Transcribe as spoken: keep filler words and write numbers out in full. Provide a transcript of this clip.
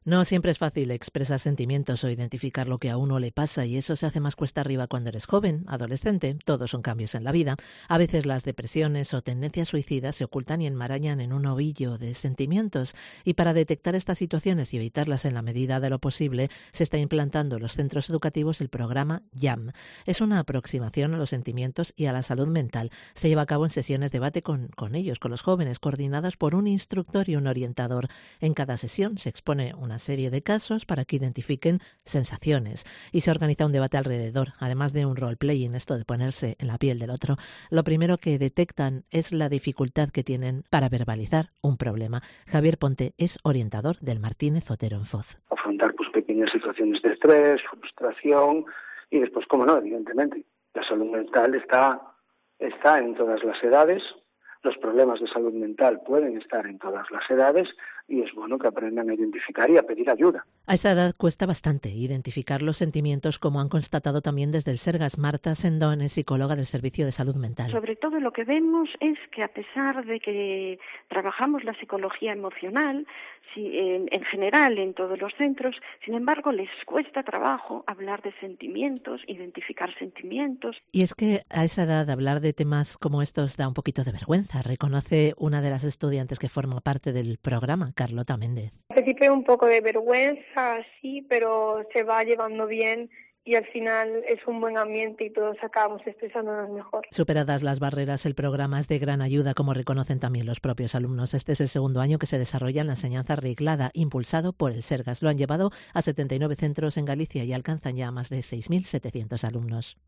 No siempre es fácil expresar sentimientos o identificar lo que a uno le pasa, y eso se hace más cuesta arriba cuando eres joven, adolescente. Todos son cambios en la vida. A veces las depresiones o tendencias suicidas se ocultan y enmarañan en un ovillo de sentimientos. Y para detectar estas situaciones y evitarlas en la medida de lo posible, se está implantando en los centros educativos el programa YAM. Es una aproximación a los sentimientos y a la salud mental. Se lleva a cabo en sesiones de debate con, con ellos, con los jóvenes, coordinadas por un instructor y un orientador. En cada sesión se expone una serie de casos para que identifiquen sensaciones y se organiza un debate alrededor, además de un role-playing, esto de ponerse en la piel del otro. Lo primero que detectan es la dificultad que tienen para verbalizar un problema. Javier Ponte es orientador del Martínez Otero en Foz. Afrontar pues pequeñas situaciones de estrés, frustración y después, como no, evidentemente, la salud mental está, está en todas las edades. Los problemas de salud mental pueden estar en todas las edades y es bueno que aprendan a identificar y a pedir ayuda. A esa edad cuesta bastante identificar los sentimientos, como han constatado también desde el Sergas. Marta Sendón es psicóloga del Servicio de Salud Mental. Sobre todo lo que vemos es que a pesar de que trabajamos la psicología emocional, si, en, en general en todos los centros, sin embargo les cuesta trabajo hablar de sentimientos, identificar sentimientos. Y es que a esa edad hablar de temas como estos da un poquito de vergüenza, reconoce una de las estudiantes que forma parte del programa, Carlota Méndez. Al principio un poco de vergüenza, sí, pero se va llevando bien y al final es un buen ambiente y todos acabamos expresándonos mejor. Superadas las barreras, el programa es de gran ayuda, como reconocen también los propios alumnos. Este es el segundo año que se desarrolla en la enseñanza reglada, impulsado por el Sergas. Lo han llevado a setenta y nueve centros en Galicia y alcanzan ya más de seis mil setecientos alumnos.